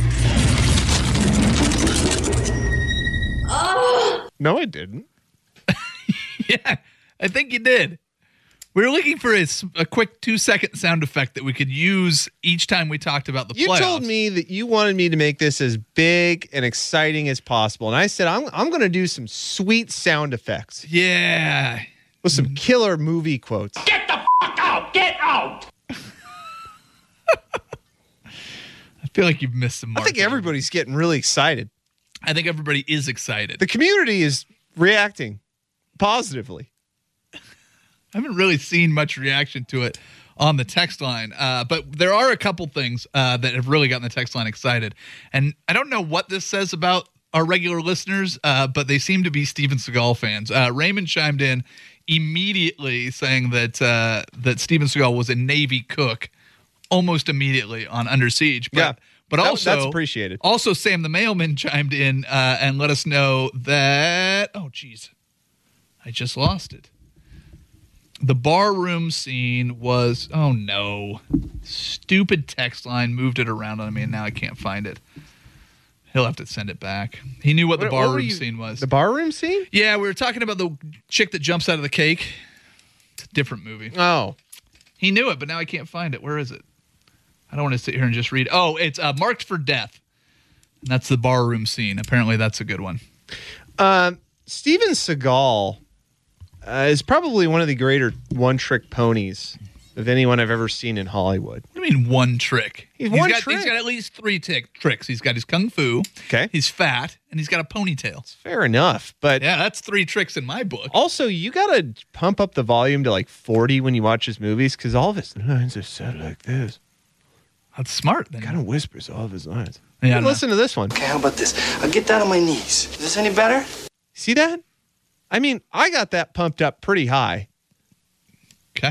Speaker 2: here.
Speaker 3: No, I didn't.
Speaker 2: Yeah, I think you did. We were looking for a quick 2-second sound effect that we could use each time we talked about the playoffs.
Speaker 3: You told me that you wanted me to make this as big and exciting as possible. And I said, I'm going to do some sweet sound effects.
Speaker 2: Yeah.
Speaker 3: With some killer movie quotes.
Speaker 6: Get the fuck out! Get out!
Speaker 2: I feel like you've missed the mark.
Speaker 3: I think everybody's getting really excited.
Speaker 2: I think everybody is excited.
Speaker 3: The community is reacting positively.
Speaker 2: I haven't really seen much reaction to it on the text line, but there are a couple things that have really gotten the text line excited. And I don't know what this says about our regular listeners, but they seem to be Steven Seagal fans. Raymond chimed in immediately saying that Steven Seagal was a Navy cook almost immediately on Under Siege. But also,
Speaker 3: that's appreciated.
Speaker 2: Also, Sam the Mailman chimed in and let us know that, oh, geez, I just lost it. The barroom scene was, oh, no. Stupid text line moved it around on me, and now I can't find it. He'll have to send it back. He knew what the barroom scene was.
Speaker 3: The barroom scene?
Speaker 2: Yeah, we were talking about the chick that jumps out of the cake. It's a different movie.
Speaker 3: Oh.
Speaker 2: He knew it, but now I can't find it. Where is it? I don't want to sit here and just read. Oh, it's Marked for Death. And that's the barroom scene. Apparently, that's a good one.
Speaker 3: Steven Seagal is probably one of the greater one-trick ponies of anyone I've ever seen in Hollywood.
Speaker 2: What do you mean one trick?
Speaker 3: He's
Speaker 2: got at least 3 tricks. He's got his kung fu.
Speaker 3: Okay.
Speaker 2: He's fat, and he's got a ponytail.
Speaker 3: Fair enough, but
Speaker 2: yeah, that's 3 tricks in my book.
Speaker 3: Also, you gotta pump up the volume to like 40 when you watch his movies because all of his lines are said like this.
Speaker 2: That's smart. Then
Speaker 3: kind of whispers all of his lines.
Speaker 2: Yeah,
Speaker 3: listen to this one.
Speaker 5: Okay, how about this? I'll get down on my knees. Is this any better?
Speaker 3: See that? I mean, I got that pumped up pretty high.
Speaker 2: Okay.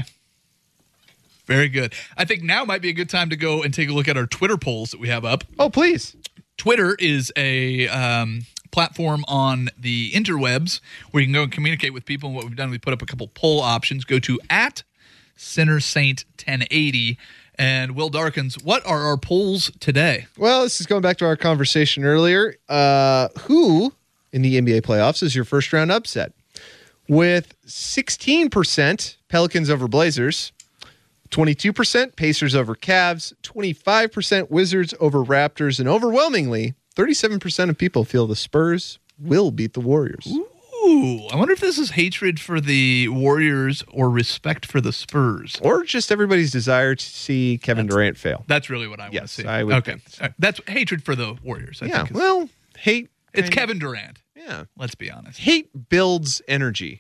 Speaker 2: Very good. I think now might be a good time to go and take a look at our Twitter polls that we have up.
Speaker 3: Oh, please.
Speaker 2: Twitter is a platform on the interwebs where you can go and communicate with people. And what we've done, we put up a couple poll options. Go to @CenterSaint1080. And Will Darkins, what are our polls today?
Speaker 3: Well, this is going back to our conversation earlier. Who in the NBA playoffs is your first round upset? With 16% Pelicans over Blazers, 22% Pacers over Cavs, 25% Wizards over Raptors, and overwhelmingly, 37% of people feel the Spurs will beat the Warriors.
Speaker 2: Ooh, I wonder if this is hatred for the Warriors or respect for the Spurs.
Speaker 3: Or just everybody's desire to see Kevin Durant fail.
Speaker 2: That's really what I want to see.
Speaker 3: I would think so.
Speaker 2: That's hatred for the Warriors. I think
Speaker 3: well, hate.
Speaker 2: It's Kevin Durant.
Speaker 3: Yeah.
Speaker 2: Let's be honest.
Speaker 3: Hate builds energy.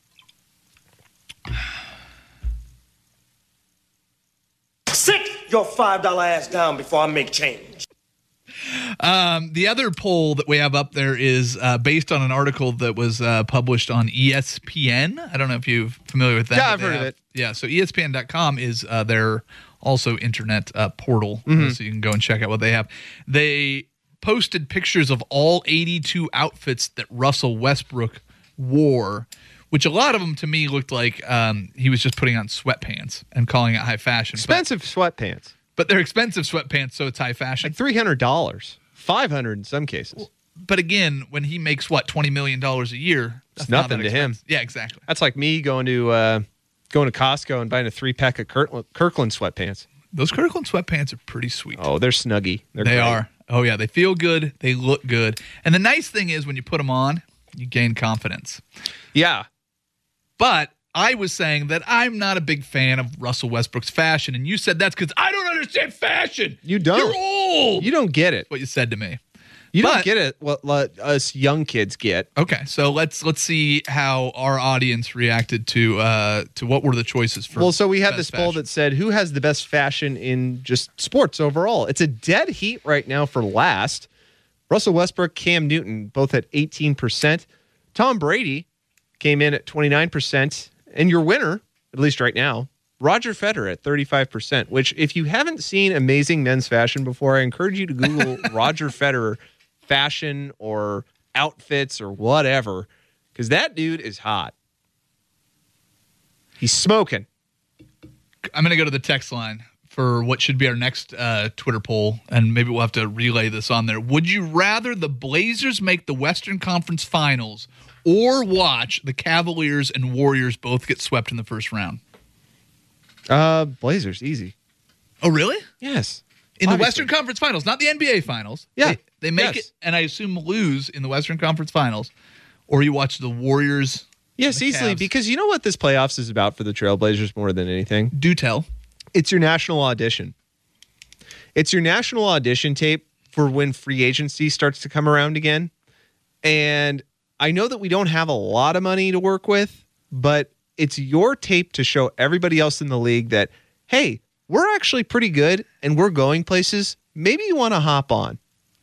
Speaker 6: Sit your $5 ass down before I make change.
Speaker 2: The other poll that we have up there is based on an article that was published on ESPN. I don't know if you're familiar with that.
Speaker 3: Yeah, I've heard of it.
Speaker 2: Yeah, so ESPN.com is their also internet portal, so you can go and check out what they have. They posted pictures of all 82 outfits that Russell Westbrook wore, which a lot of them to me looked like he was just putting on sweatpants and calling it high fashion.
Speaker 3: Expensive sweatpants.
Speaker 2: But they're expensive sweatpants, so it's high fashion.
Speaker 3: Like $300, $500 in some cases.
Speaker 2: But again, when he makes $20 million a year, that's
Speaker 3: it's nothing to him.
Speaker 2: Yeah, exactly.
Speaker 3: That's like me going to Costco and buying a 3-pack of Kirkland sweatpants.
Speaker 2: Those Kirkland sweatpants are pretty sweet.
Speaker 3: Oh, they're snuggy.
Speaker 2: They
Speaker 3: great.
Speaker 2: are. Oh yeah, they feel good. They look good. And the nice thing is when you put them on, you gain confidence.
Speaker 3: Yeah.
Speaker 2: But I was saying that I'm not a big fan of Russell Westbrook's fashion, and you said that's because I don't understand fashion.
Speaker 3: You don't.
Speaker 2: You're old.
Speaker 3: You don't get it.
Speaker 2: What you said to me.
Speaker 3: You don't get it. What us young kids get.
Speaker 2: Okay, so let's see how our audience reacted to what were the choices for.
Speaker 3: Well, so we had
Speaker 2: best
Speaker 3: this poll
Speaker 2: fashion.
Speaker 3: that said who has the best fashion in just sports overall. It's a dead heat right now for last. Russell Westbrook, Cam Newton, both at 18%. Tom Brady came in at 29%. And your winner, at least right now, Roger Federer at 35%, which if you haven't seen amazing men's fashion before, I encourage you to Google Roger Federer fashion or outfits or whatever, because that dude is hot. He's smoking.
Speaker 2: I'm going to go to the text line for what should be our next Twitter poll, and maybe we'll have to relay this on there. Would you rather the Blazers make the Western Conference Finals or watch the Cavaliers and Warriors both get swept in the first round?
Speaker 3: Blazers, easy.
Speaker 2: Oh, really?
Speaker 3: Yes.
Speaker 2: In the
Speaker 3: Obviously.
Speaker 2: Western Conference Finals, not the NBA Finals.
Speaker 3: Yeah.
Speaker 2: They make
Speaker 3: Yes.
Speaker 2: it, and I assume lose in the Western Conference Finals, or you watch the Warriors.
Speaker 3: Yes,
Speaker 2: the
Speaker 3: easily,
Speaker 2: Cavs.
Speaker 3: because you know what this playoffs is about for the Trailblazers more than anything?
Speaker 2: Do tell.
Speaker 3: It's your national audition. It's your national audition tape for when free agency starts to come around again. And I know that we don't have a lot of money to work with, but it's your tape to show everybody else in the league that, hey, we're actually pretty good and we're going places. Maybe you want to hop on.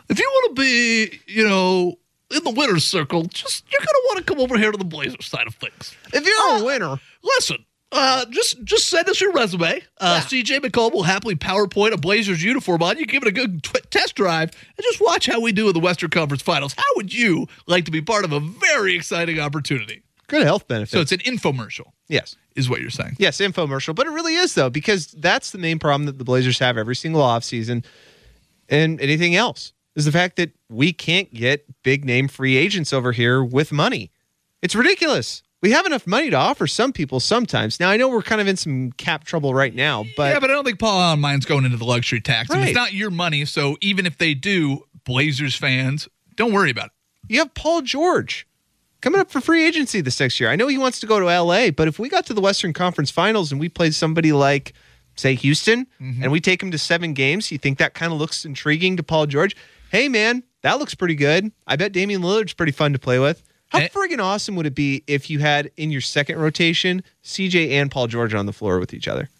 Speaker 2: if you want to be, in the winner's circle, you're going to want to come over here to the Blazers side of things.
Speaker 3: If you're a winner,
Speaker 2: Listen, just send us your resume. CJ McCollum will happily PowerPoint a Blazers uniform on. You give it a good test drive and just watch how we do in the Western Conference Finals. How would you like to be part of a very exciting opportunity?
Speaker 3: good health benefits.
Speaker 2: So it's an infomercial.
Speaker 3: Yes.
Speaker 2: Is what you're saying.
Speaker 3: Yes, infomercial. But it really is, though, because that's the main problem that the Blazers have every single offseason and anything else is the fact that we can't get big-name free agents over here with money. It's ridiculous. We have enough money to offer some people sometimes. Now, I know we're kind of in some cap trouble right now, but...
Speaker 2: Yeah, but I don't think Paul Allen's going into the luxury tax.
Speaker 3: Right.
Speaker 2: And it's not your money, so even if they do, Blazers fans, don't worry about it.
Speaker 3: You have Paul George coming up for free agency this next year. I know he wants to go to L.A., but if we got to the Western Conference Finals and we played somebody like, say, Houston, and we take him to 7 games, you think that kind of looks intriguing to Paul George? Hey, man, that looks pretty good. I bet Damian Lillard's pretty fun to play with. How friggin' awesome would it be if you had in your second rotation CJ and Paul George on the floor with each other?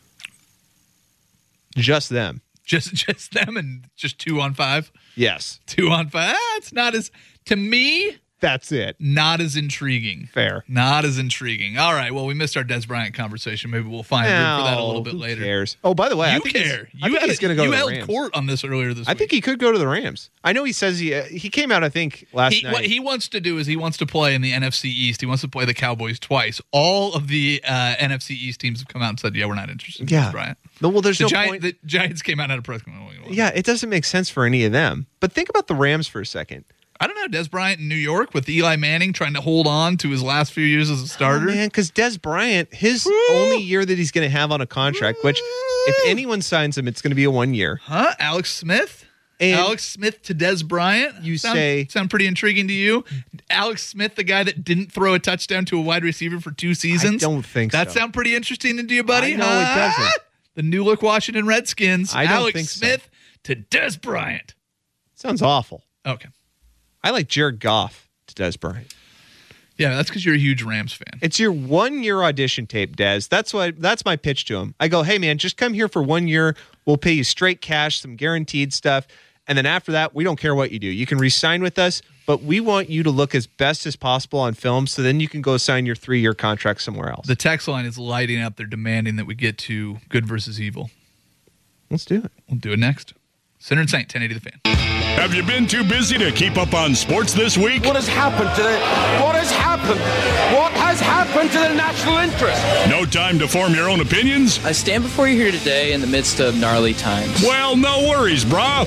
Speaker 3: Just them.
Speaker 2: Just them and just 2-on-5?
Speaker 3: Yes.
Speaker 2: 2-on-5? It's not as, to me,
Speaker 3: that's it.
Speaker 2: Not as intriguing.
Speaker 3: Fair.
Speaker 2: Not as intriguing. All right. Well, we missed our Des Bryant conversation. Maybe we'll find room for that a little bit later.
Speaker 3: Who cares? Oh, by the way,
Speaker 2: You
Speaker 3: I think
Speaker 2: care.
Speaker 3: he's going to go to the
Speaker 2: You
Speaker 3: Rams.
Speaker 2: held court on this earlier this week.
Speaker 3: I think he could go to the Rams. I know he says he came out, I think, last night.
Speaker 2: What he wants to do is he wants to play in the NFC East. He wants to play the Cowboys twice. All of the NFC East teams have come out and said, yeah, we're not interested in Des Bryant.
Speaker 3: No, well, there's no point.
Speaker 2: The Giants came out and had a press conference.
Speaker 3: Yeah, it doesn't make sense for any of them. But think about the Rams for a second.
Speaker 2: I don't know. Des Bryant in New York with Eli Manning trying to hold on to his last few years as a starter.
Speaker 3: Oh, man, because Des Bryant, his only year that he's going to have on a contract, which if anyone signs him, it's going to be a 1 year.
Speaker 2: Huh? Alex Smith?
Speaker 3: And
Speaker 2: Alex Smith to Des Bryant? Sound pretty intriguing to you? Alex Smith, the guy that didn't throw a touchdown to a wide receiver for 2 seasons?
Speaker 3: I don't think so.
Speaker 2: That sound pretty interesting to you, buddy?
Speaker 3: No, it doesn't.
Speaker 2: The new look Washington Redskins.
Speaker 3: I don't
Speaker 2: Alex
Speaker 3: think so.
Speaker 2: Smith to Des Bryant.
Speaker 3: Sounds awful.
Speaker 2: Okay.
Speaker 3: I like Jared Goff to Des Bryant.
Speaker 2: Yeah, that's because you're a huge Rams fan.
Speaker 3: It's your 1 year audition tape, Des. That's my pitch to him. I go, hey man, just come here for 1 year. We'll pay you straight cash, some guaranteed stuff. And then after that, we don't care what you do. You can re-sign with us, but we want you to look as best as possible on film so then you can go sign your 3-year contract somewhere else.
Speaker 2: The text line is lighting up. They're demanding that we get to good versus evil.
Speaker 3: Let's do it.
Speaker 2: We'll do it next. Center and Saint, 1080 The Fan.
Speaker 4: Have you been too busy to keep up on sports this week?
Speaker 6: What has happened to what has happened? What has happened to the national interest?
Speaker 4: No time to form your own opinions?
Speaker 7: I stand before you here today in the midst of gnarly times.
Speaker 4: Well, no worries, brah.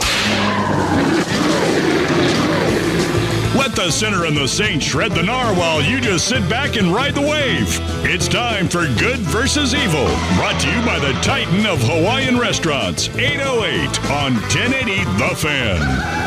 Speaker 4: Let the Sinner and the Saint shred the gnar while you just sit back and ride the wave. It's time for Good versus Evil, brought to you by the Titan of Hawaiian Restaurants, 808 on 1080 The Fan.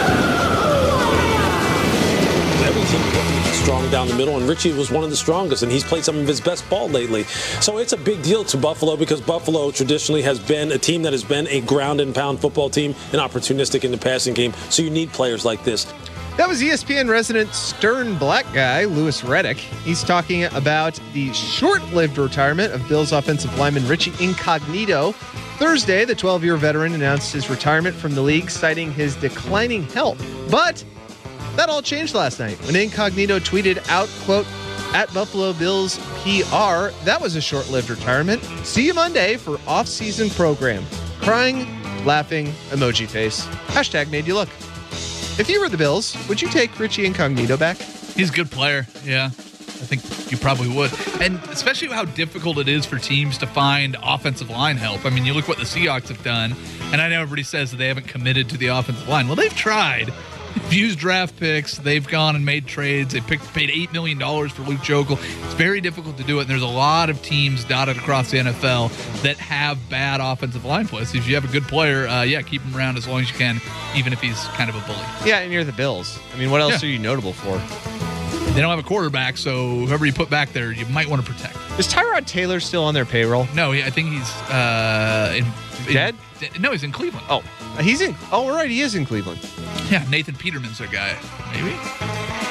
Speaker 8: Strong down the middle, and Richie was one of the strongest, and he's played some of his best ball lately. So it's a big deal to Buffalo because Buffalo traditionally has been a team that has been a ground and pound football team and opportunistic in the passing game. So you need players like this.
Speaker 3: That was ESPN resident stern black guy, Louis Riddick. He's talking about the short-lived retirement of Bills offensive lineman Richie Incognito. Thursday, the 12-year veteran announced his retirement from the league, citing his declining health. But that all changed last night when Incognito tweeted out, quote, at Buffalo Bills PR, that was a short-lived retirement. See you Monday for off-season program. Crying, laughing, emoji face. Hashtag made you look. If you were the Bills, would you take Richie Incognito back?
Speaker 2: He's a good player, yeah. I think you probably would. And especially how difficult it is for teams to find offensive line help. I mean, you look what the Seahawks have done, and I know everybody says that they haven't committed to the offensive line. Well, they've tried. They've used draft picks. They've gone and made trades. They paid $8 million for Luke Jokel. It's very difficult to do it, and there's a lot of teams dotted across the NFL that have bad offensive line play. So if you have a good player, keep him around as long as you can, even if he's kind of a bully.
Speaker 3: Yeah, and you're the Bills. I mean, what else are you notable for?
Speaker 2: They don't have a quarterback, so whoever you put back there, you might want to protect.
Speaker 3: Is Tyrod Taylor still on their payroll?
Speaker 2: No, I think he's
Speaker 3: dead?
Speaker 2: No, he's in Cleveland.
Speaker 3: Oh, he's in. Oh, right, he is in Cleveland.
Speaker 2: Yeah, Nathan Peterman's their guy. Maybe.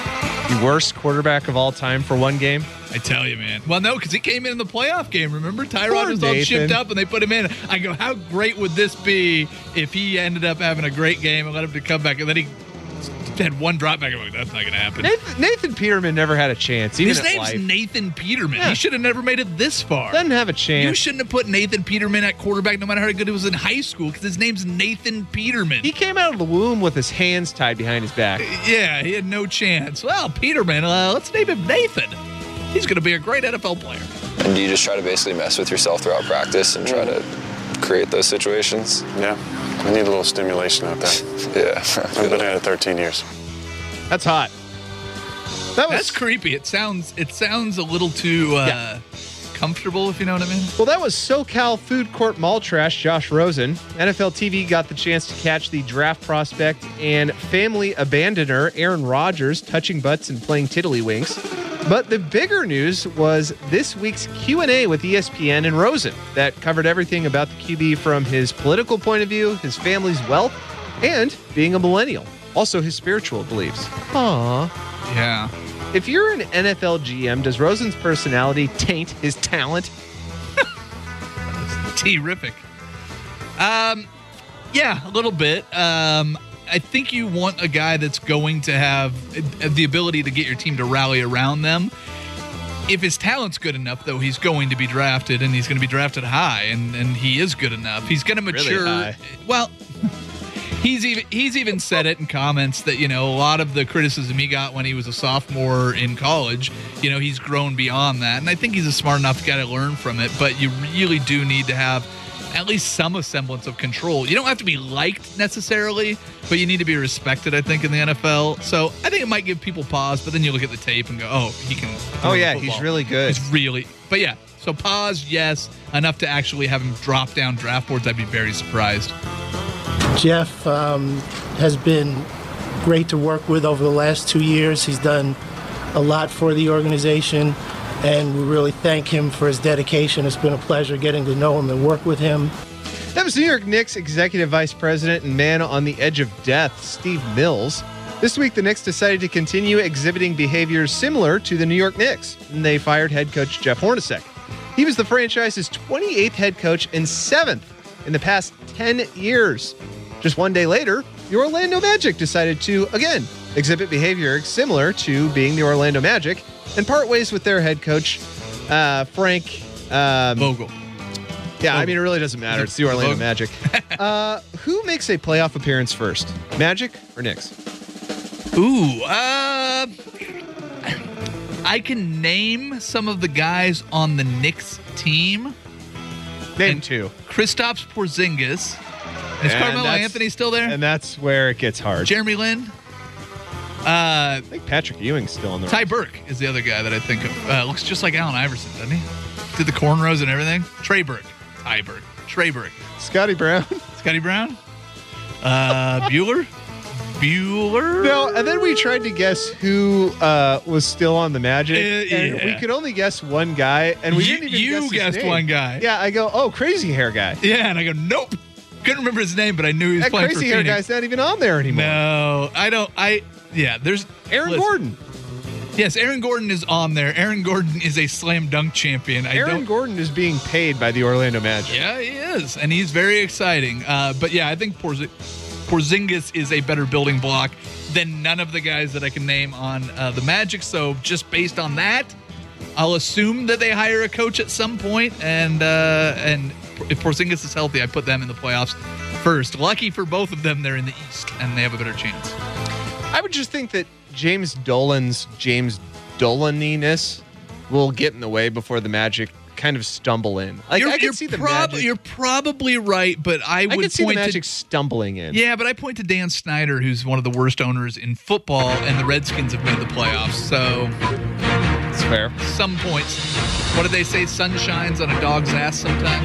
Speaker 3: The worst quarterback of all time for one game.
Speaker 2: I tell you, man. Well, no, because he came in the playoff game. Remember, Tyrod was all
Speaker 3: Nathan.
Speaker 2: shipped up, and they put him in. I go, how great would this be if he ended up having a great game and let him to come back, and then he had one drop back. I'm like, that's not going to happen.
Speaker 3: Nathan Peterman never had a chance. Even
Speaker 2: His
Speaker 3: at
Speaker 2: name's
Speaker 3: life.
Speaker 2: Nathan Peterman.
Speaker 3: Yeah.
Speaker 2: He should have never made it this far.
Speaker 3: Doesn't have a chance.
Speaker 2: You shouldn't have put Nathan Peterman at quarterback, no matter how good he was in high school, because his name's Nathan Peterman.
Speaker 3: He came out of the womb with his hands tied behind his back.
Speaker 2: Yeah, he had no chance. Well, Peterman, let's name him Nathan. He's going to be a great NFL player.
Speaker 9: And do you just try to basically mess with yourself throughout practice and try to create those situations?
Speaker 10: Yeah, I need a little stimulation out there.
Speaker 9: Yeah.
Speaker 10: I've been at it 13 years.
Speaker 3: That's hot.
Speaker 2: That's creepy. It sounds a little too comfortable, if you know what I mean.
Speaker 3: Well, that was SoCal Food Court Mall Trash, Josh Rosen. NFL TV got the chance to catch the draft prospect and family abandoner Aaron Rodgers touching butts and playing tiddlywinks. But the bigger news was this week's Q&A with ESPN and Rosen that covered everything about the QB from his political point of view, his family's wealth, and being a millennial. Also, his spiritual beliefs. Aww.
Speaker 2: Yeah.
Speaker 3: If you're an NFL GM, does Rosen's personality taint his talent?
Speaker 2: Terrific. Yeah, a little bit. I think you want a guy that's going to have the ability to get your team to rally around them. If his talent's good enough, though, he's going to be drafted, and he's going to be drafted high, and he is good enough. He's going to mature.
Speaker 3: Really high.
Speaker 2: Well, he's even said it in comments that, a lot of the criticism he got when he was a sophomore in college, he's grown beyond that. And I think he's a smart enough guy to learn from it, but you really do need to have at least some semblance of control. You don't have to be liked necessarily, but you need to be respected, I think, in the NFL. So I think it might give people pause, but then you look at the tape and go, oh, he can.
Speaker 3: Oh, yeah, he's really good.
Speaker 2: He's really, but yeah. So pause, yes, enough to actually have him drop down draft boards. I'd be very surprised.
Speaker 11: Jeff has been great to work with over the last 2 years. He's done a lot for the organization, and we really thank him for his dedication. It's been a pleasure getting to know him and work with him.
Speaker 3: That was New York Knicks Executive Vice President and man on the edge of death, Steve Mills. This week, the Knicks decided to continue exhibiting behaviors similar to the New York Knicks, and they fired head coach Jeff Hornacek. He was the franchise's 28th head coach and 7th in the past 10 years. Just one day later, the Orlando Magic decided to, again, exhibit behavior similar to being the Orlando Magic and part ways with their head coach, Frank
Speaker 2: Vogel.
Speaker 3: Yeah, I mean, it really doesn't matter. It's the Orlando Magic. Who makes a playoff appearance first, Magic or Knicks?
Speaker 2: Ooh, I can name some of the guys on the Knicks team.
Speaker 3: Name two.
Speaker 2: Kristaps Porzingis. Is Carmelo Anthony still there?
Speaker 3: And that's where it gets hard.
Speaker 2: Jeremy Lin.
Speaker 3: I think Patrick Ewing's still on the
Speaker 2: Ty Burke is the other guy that I think of. Looks just like Allen Iverson, doesn't he? Did the cornrows and everything. Trey Burke. Ty Burke. Trey Burke.
Speaker 3: Scotty Brown.
Speaker 2: Scotty Brown. Bueller.
Speaker 3: No, and then we tried to guess who was still on the Magic, and we could only guess one guy, and we didn't even guess his
Speaker 2: guessed
Speaker 3: name.
Speaker 2: one guy.
Speaker 3: Yeah, I go, oh, crazy hair guy.
Speaker 2: Yeah, and I go, nope. Couldn't remember his name, but I knew he was
Speaker 3: that
Speaker 2: playing for
Speaker 3: crazy hair
Speaker 2: Phoenix.
Speaker 3: guy's not even on there anymore.
Speaker 2: No, I don't. There's
Speaker 3: Aaron Gordon.
Speaker 2: Yes, Aaron Gordon is on there. Aaron Gordon is a slam dunk champion.
Speaker 3: Aaron Gordon is being paid by the Orlando Magic.
Speaker 2: Yeah, he is, and he's very exciting. But yeah, I think Porzingis is a better building block than none of the guys that I can name on the Magic. So just based on that, I'll assume that they hire a coach at some point, and if Porzingis is healthy, I put them in the playoffs first. Lucky for both of them, they're in the East, and they have a better chance.
Speaker 3: I would just think that James Dolan's James Dolan-iness will get in the way before the Magic kind of stumble in. Like, I can see the Magic.
Speaker 2: You're probably right, but I would
Speaker 3: could see
Speaker 2: point
Speaker 3: the Magic stumbling in.
Speaker 2: Yeah, but I point to Dan Snyder, who's one of the worst owners in football, and the Redskins have made the playoffs. So
Speaker 3: it's fair.
Speaker 2: Some points. What did they say? Sun shines on a dog's ass sometimes.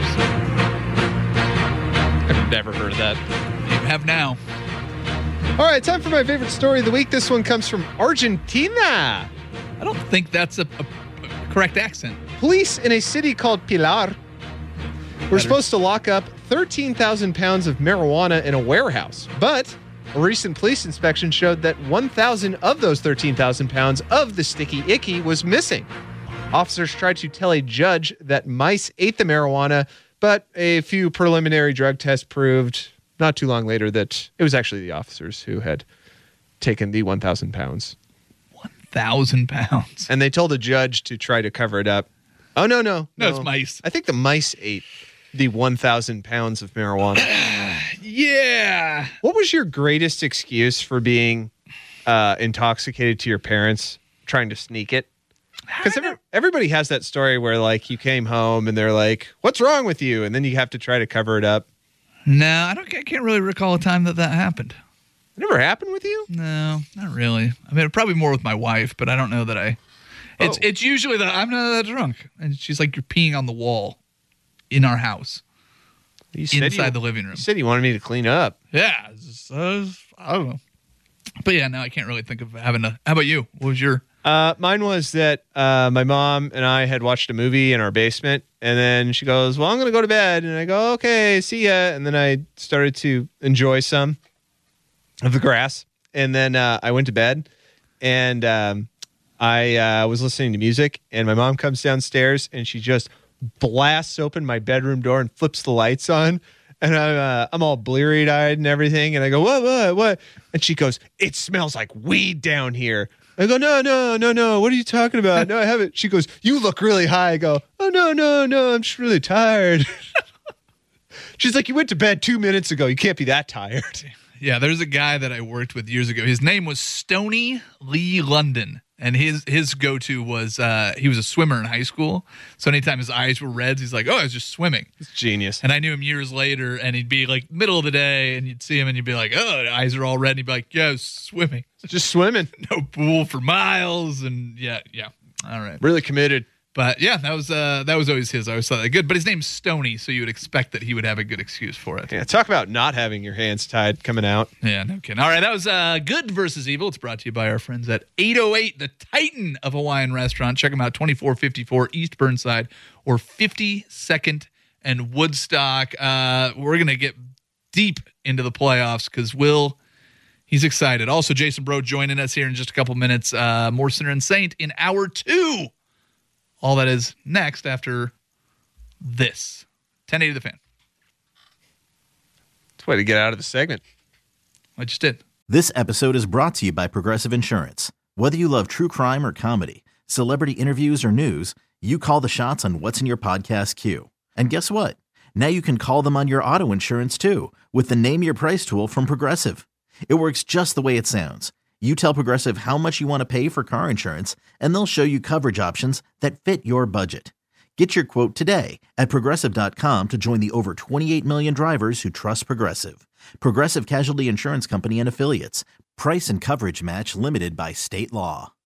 Speaker 3: I've never heard of that.
Speaker 2: You have now.
Speaker 3: All right, time for my favorite story of the week. This one comes from Argentina.
Speaker 2: I don't think that's a correct accent.
Speaker 3: Police in a city called Pilar were supposed to lock up 13,000 pounds of marijuana in a warehouse, but A recent police inspection showed that 1,000 of those 13,000 pounds of the sticky icky was missing. Officers tried to tell a judge that mice ate the marijuana, but a few preliminary drug tests proved not too long later that it was actually the officers who had taken the 1,000 pounds.
Speaker 2: 1,000 pounds.
Speaker 3: And they told a judge to try to cover it up. Oh, no.
Speaker 2: No, it's mice.
Speaker 3: I think the mice ate the 1,000 pounds of marijuana.
Speaker 2: Yeah.
Speaker 3: What was your greatest excuse for being intoxicated to your parents, trying to sneak it? Because everybody has that story where, like, you came home and they're like, "What's wrong with you?" And then you have to try to cover it up.
Speaker 2: No, I can't really recall a time that happened.
Speaker 3: It never happened with you?
Speaker 2: No, not really. I mean, probably more with my wife, but I don't know that I. It's usually that I'm not that drunk, and she's like, "You're peeing on the wall in our house." Inside the living room.
Speaker 3: You said you wanted me to clean up.
Speaker 2: Yeah, I don't know. But yeah, no, I can't really think of having a. How about you? What was your?
Speaker 3: Mine was that my mom and I had watched a movie in our basement, and then she goes, "Well, I'm going to go to bed," and I go, "Okay, see ya." And then I started to enjoy some of the grass, and then I went to bed, and I was listening to music, and my mom comes downstairs, and she just blasts open my bedroom door and flips the lights on. And I'm all bleary-eyed and everything. And I go, what? And she goes, "It smells like weed down here." I go, no. What are you talking about? No, I haven't. She goes, "You look really high." I go, "Oh, no. I'm just really tired." She's like, "You went to bed 2 minutes ago. You can't be that tired."
Speaker 2: Yeah, there's a guy that I worked with years ago. His name was Stoney Lee London. And his go-to was he was a swimmer in high school. So anytime his eyes were red, he's like, "Oh, I was just swimming."
Speaker 3: It's genius.
Speaker 2: And I knew him years later, and he'd be like middle of the day, and you'd see him, and you'd be like, "Oh, the eyes are all red." And he'd be like, "Yeah, I was swimming."
Speaker 3: Just swimming.
Speaker 2: No pool for miles, and yeah. All right.
Speaker 3: Really committed.
Speaker 2: But yeah, that was always his. I always thought that good. But his name's Stoney, so you would expect that he would have a good excuse for it.
Speaker 3: Yeah, talk about not having your hands tied coming out.
Speaker 2: Yeah, no kidding. All right, that was Good versus Evil. It's brought to you by our friends at 808, the Titan of Hawaiian Restaurant. Check them out, 2454 East Burnside or 52nd and Woodstock. We're going to get deep into the playoffs because he's excited. Also, Jason Bro joining us here in just a couple minutes. More Sinner and Saint in hour 2. All that is next after this. 1080 The Fan.
Speaker 3: It's a way to get out of the segment.
Speaker 2: I just did.
Speaker 1: This episode is brought to you by Progressive Insurance. Whether you love true crime or comedy, celebrity interviews or news, you call the shots on what's in your podcast queue. And guess what? Now you can call them on your auto insurance too with the Name Your Price tool from Progressive. It works just the way it sounds. You tell Progressive how much you want to pay for car insurance, and they'll show you coverage options that fit your budget. Get your quote today at Progressive.com to join the over 28 million drivers who trust Progressive. Progressive Casualty Insurance Company and Affiliates. Price and coverage match limited by state law.